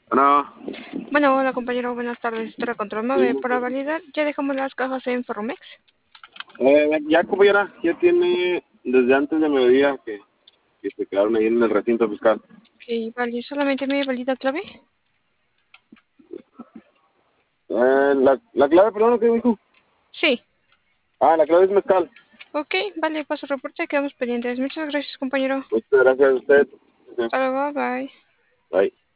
Bueno, Bueno, hola compañero, buenas tardes. Esto era Control 9. Para validar, ya dejamos las cajas en Forromex. ya compañera, ya tiene desde antes de mediodía que se quedaron ahí en el recinto fiscal. Ok, vale, solamente me valida clave. La clave, perdón, ¿qué dijo? Sí. La clave es mezcal. Ok, vale, paso el reporte, quedamos pendientes. Muchas gracias, compañero. Muchas gracias a usted. Hasta luego, bye. Bye.